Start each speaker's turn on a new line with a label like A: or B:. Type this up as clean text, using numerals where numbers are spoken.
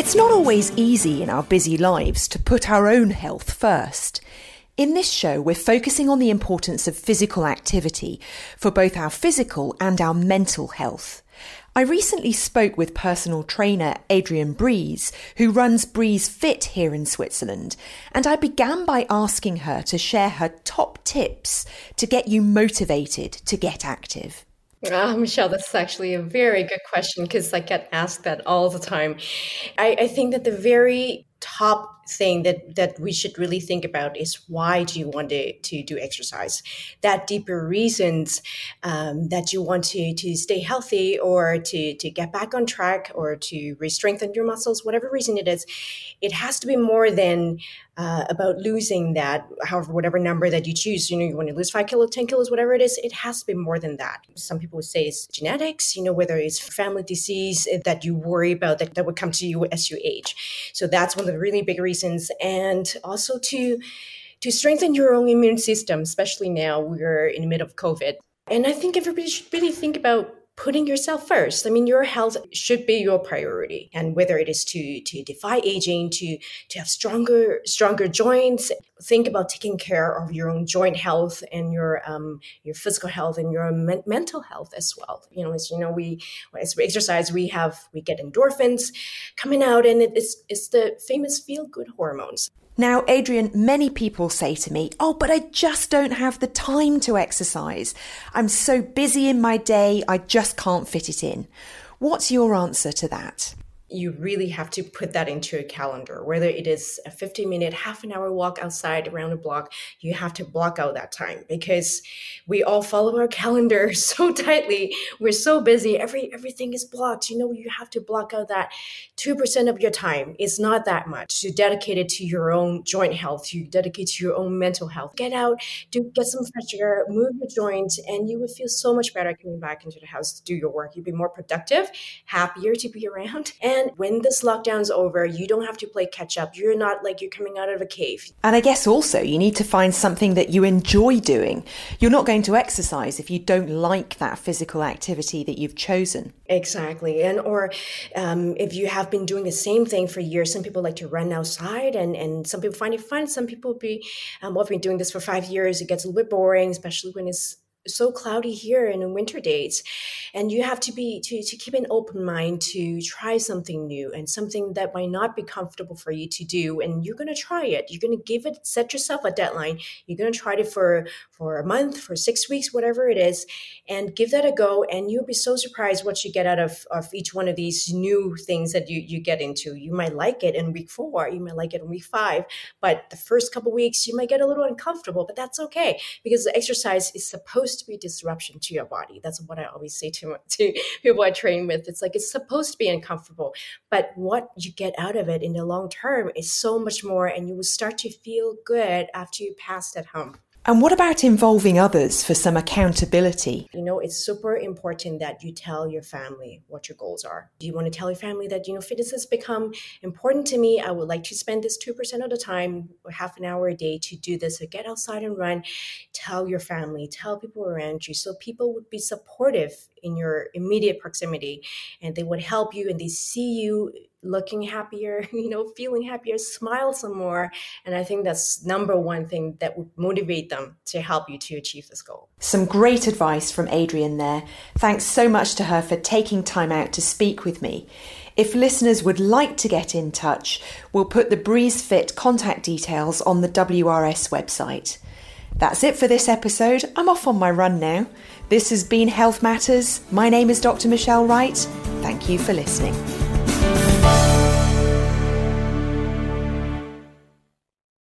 A: It's not always easy in our busy lives to put our own health first. In this show, we're focusing on the importance of physical activity for both our physical and our mental health. I recently spoke with personal trainer Adrienne Breeze, who runs Breeze Fit here in Switzerland, and I began by asking her to share her top tips to get you motivated to get active.
B: Michelle, that's actually a very good question because I get asked that all the time. I think that the very top thing that we should really think about is why do you want to do exercise? That deeper reasons that you want to stay healthy or to get back on track or to re-strengthen your muscles, whatever reason it is, it has to be more than about losing that, however, whatever number that you choose. You want to lose 5 kilos, 10 kilos, whatever it is, it has to be more than that. Some people would say it's genetics, whether it's family disease that you worry about that would come to you as you age. So that's one of the really big reasons. And also to strengthen your own immune system, especially now we're in the middle of COVID. And I think everybody should really think about putting yourself first. I mean, your health should be your priority. And whether it is to defy aging, to have stronger joints, think about taking care of your own joint health and your physical health and your mental health as well. As we exercise, we get endorphins coming out, and it's the famous feel-good hormones.
A: Now, Adrienne, many people say to me, but I just don't have the time to exercise. I'm so busy in my day, I just can't fit it in. What's your answer to that?
B: You really have to put that into a calendar, whether it is a 15-minute, half an hour walk outside around the block, you have to block out that time because we all follow our calendar so tightly. We're so busy. Everything is blocked. You have to block out that 2% of your time. It's not that much to dedicate it to your own joint health, to dedicate to your own mental health. Get out, get some fresh air, move your joints, and you would feel so much better coming back into the house to do your work. You'd be more productive, happier to be around. And when this lockdown's over, you don't have to play catch up. You're not like you're coming out of a cave.
A: And I guess also you need to find something that you enjoy doing. You're not going to exercise if you don't like that physical activity that you've chosen.
B: Exactly. Or if you have been doing the same thing for years, some people like to run outside and some people find it fun. Some people I've been doing this for 5 years. It gets a little bit boring, especially when it's so cloudy here in the winter days. And you have to keep an open mind to try something new and something that might not be comfortable for you to do. And you're going to try it. You're going to set yourself a deadline. You're going to try it for a month, for 6 weeks, whatever it is, and give that a go. And you'll be so surprised what you get out of each one of these new things that you get into. You might like it in week 4, you might like it in week 5, but the first couple of weeks, you might get a little uncomfortable, but that's okay because the exercise is supposed to be disruption to your body. That's what I always say to people I train with. It's like, it's supposed to be uncomfortable, but what you get out of it in the long term is so much more, and you will start to feel good after you pass that hump.
A: And what about involving others for some accountability?
B: It's super important that you tell your family what your goals are. Do you want to tell your family that, fitness has become important to me? I would like to spend this 2% of the time, or half an hour a day to do this, or get outside and run. Tell your family, tell people around you so people would be supportive in your immediate proximity and they would help you and they see you looking happier, feeling happier, smile some more. And I think that's number one thing that would motivate them to help you to achieve this goal.
A: Some great advice from Adrienne there. Thanks so much to her for taking time out to speak with me. If listeners would like to get in touch, we'll put the Breeze Fit contact details on the WRS website. That's it for this episode. I'm off on my run now. This has been Health Matters. My name is Dr. Michelle Wright. Thank you for listening.